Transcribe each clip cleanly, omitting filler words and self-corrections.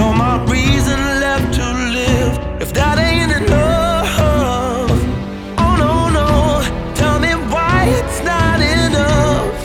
no more reason left to live if that ain't enough. Oh no, no, tell me why it's not enough.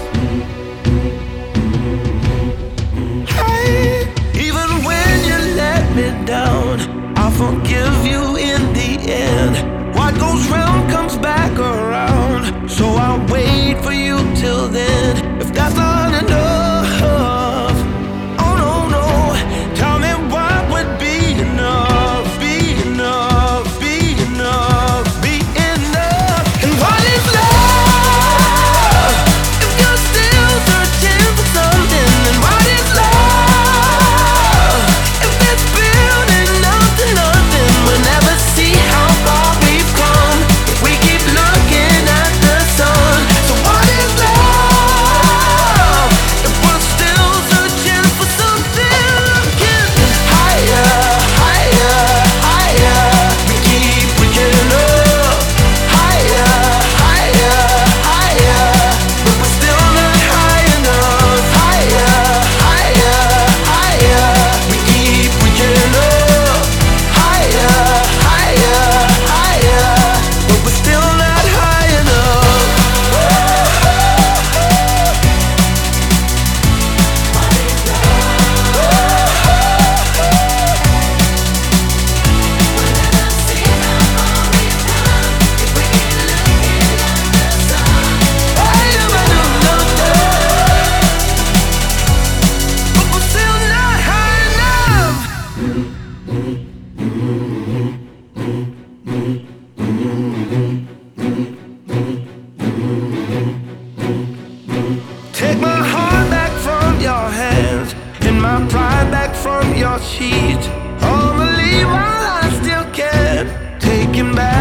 Hey, even when you let me down, I'll forgive you in the end. What goes round comes back around, so I'll wait for you till then. If that's not enough, oh no, no, tell me what would be enough, be enough, be enough, be enough. And what is love if you're still searching for something? And what is love if it's building up to nothing? We'll never see how far we've come if we keep looking at the sun. So what is love if we're still searching for something? Looking higher, higher, higher. We keep reaching up. Higher, higher, higher. But we're still not high enough. Higher, higher, higher. We keep reaching up. Higher, higher, higher. But we're still not high enough. But we're still not high enough. Take my heart back from your hands and my pride back from your sheets. Oh, believe while I still can. Taking back